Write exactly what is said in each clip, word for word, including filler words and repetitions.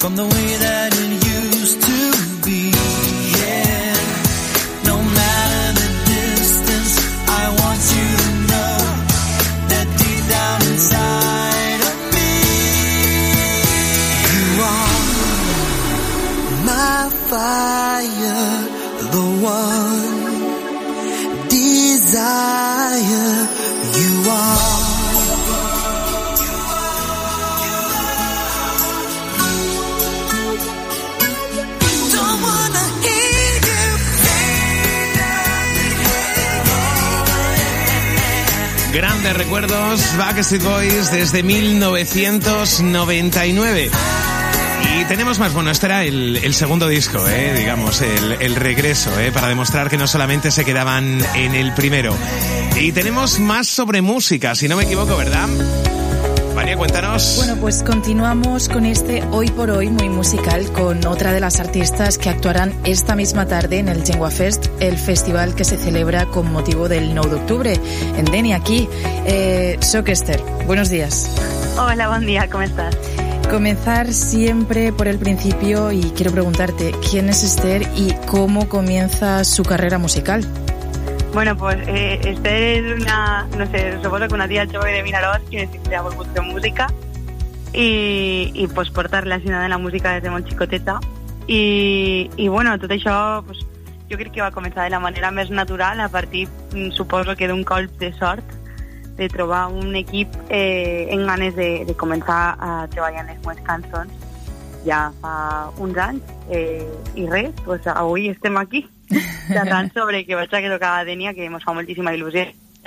from the way that it used to be. Yeah, no matter the distance, I want you to know that deep down inside of me, you are my fire, the one desire you are. Grandes recuerdos, Backstreet Boys desde mil novecientos noventa y nueve. Y tenemos más, bueno, este era el, el segundo disco, eh, digamos, el, el regreso, eh, para demostrar que no solamente se quedaban en el primero. Y tenemos más sobre música, si no me equivoco, ¿verdad? María, cuéntanos. Bueno, pues continuamos con este Hoy por Hoy muy musical con otra de las artistas que actuarán esta misma tarde en el Llengua Fest, el festival que se celebra con motivo del nou d'octubre. En Deni, aquí. Eh, soc Esther, buenos días. Hola, buen día, ¿cómo estás? Comenzar siempre por el principio y quiero preguntarte, ¿quién es Esther y cómo comienza su carrera musical? Bueno, pues eh, Esther és una, no sé, suposo que una tia jove de Vinaròs que sempre ha volgut fer música i, i pues, porta relacionada amb la música des de molt xicoteta i, i bueno, tot això pues, jo crec que va començar de la manera més natural a partir, suposo que d'un colp de sort de trobar un equip eh, en ganes de, de començar a treballar en les meves cançons ja fa uns anys eh, i res, pues, avui estem aquí xerrant sobre que vaig a que tocava Denia, que ens fa moltíssima il·lusió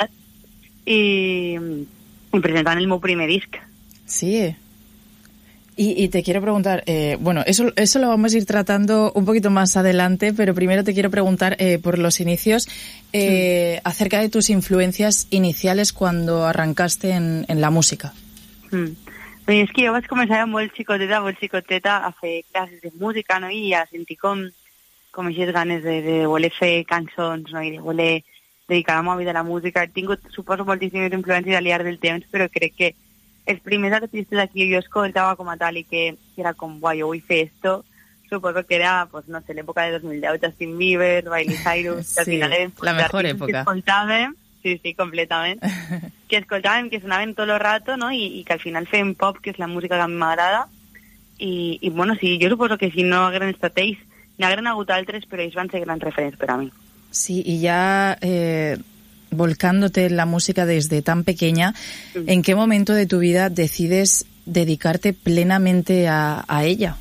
i, y presentant el meu primer disc. Sí. Y, y te quiero preguntar, eh, bueno, eso, eso lo vamos a ir tratando un poquito más adelante, pero primero te quiero preguntar eh, por los inicios, eh, sí. acerca de tus influencias iniciales cuando arrancaste en, en la música. Mm. Pues és que jo vaig començar molt xicoteta, molt xicoteta a fer classes de música, no? I a sentir com, com aquestes ganes de, de voler fer cançons, no? I de voler dedicar la meva vida a la música. He tingut, suposo, moltíssimes influències al llarg del temps, però crec que els primers artistes aquí jo escoltava com a tal i que era com, guai, jo vull fer esto, suposo que era, pues, no sé, l'època de dos mil deu, Justin Bieber, Miley Cyrus, sí, que al final eren la mejor època. Que escoltàvem, sí, sí, completament, que escoltàvem, que sonaven tot el rato, no? I, i que al final fem pop, que és la música que a mi m'agrada, i, i bueno, sí, jo suposo que si no hagueren estat ells, n'hagueren hagut altres, però ells van ser grans referents per a mi. Sí, y ya eh, volcándote en la música desde tan pequeña, sí. ¿En qué momento de tu vida decides dedicarte plenamente a, a ella?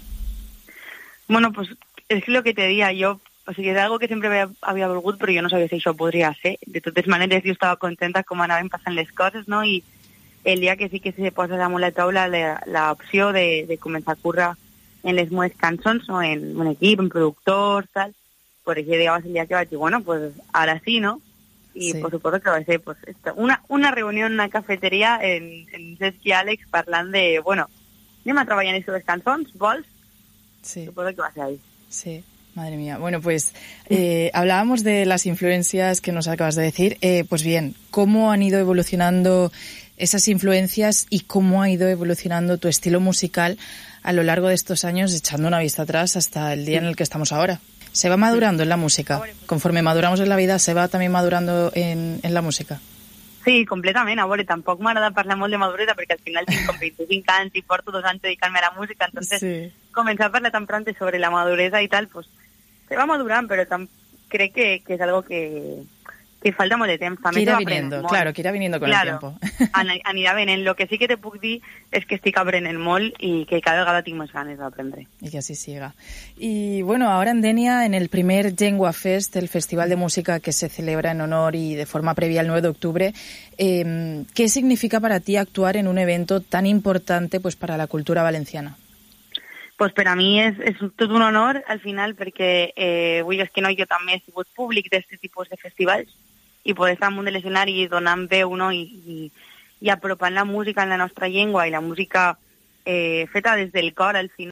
Bueno, pues es lo que te decía, yo, o sigui, és algo que sempre havia, havia volgut, però jo no sabia si això podria ser. De totes maneres, jo estava contenta com anaven passant les coses, no? I el dia que sí que se posa damunt la taula l'opció de, de començar a currar en les meves cançons, no? En un equip, en productors, tal, por ese día va a ser el día que va a decir, bueno, pues ahora sí, ¿no? Y sí. Por supuesto que va a ser pues esto, una, una reunión en una cafetería en, en Cesc i Àlex parlant de, bueno, anem a treballar en aquestes cançons, vols? Sí. Supongo que va a ser ahí. Sí, madre mía. Bueno, pues eh, hablábamos de las influencias que nos acabas de decir. Eh, pues bien, ¿cómo han ido evolucionando esas influencias y cómo ha ido evolucionando tu estilo musical a lo largo de estos años, echando una vista atrás hasta el día en el que estamos ahora? ¿Se va madurando en la música? Conforme maduramos en la vida, ¿se va también madurando en, en la música? Sí, completament. A veure, tampoc m'agrada parlar molt de maduresa perquè al final tinc com vint-i-cinc anys i porto dos anys dedicant-me a la música, entonces sí. Començar a parlar tan pronto sobre la maduresa i tal, pues se va madurant, però tam crec que, que és algo que, que falta molt de temps. També que irà viniendo, claro, que irà viniendo con claro, el tiempo. Anirà venent. Lo que sí que te puc dir és que estic aprenent molt i que cada vegada tinc més ganes d'aprendre. Y que así siga. Y bueno, ahora en Denia, en el primer Llengua Fest, el festival de música que se celebra en honor y de forma previa al nueve de octubre, eh, ¿qué significa para ti actuar en un evento tan importante pues para la cultura valenciana? Pues per a mi és, és tot un honor al final perquè eh, vull dir que no, jo també he sigut públic d'aquest tipus de festivals i poder estar amunt de l'escenari i donant veu, no? I, i, i apropant la música en la nostra llengua i la música eh, feta des del cor al final.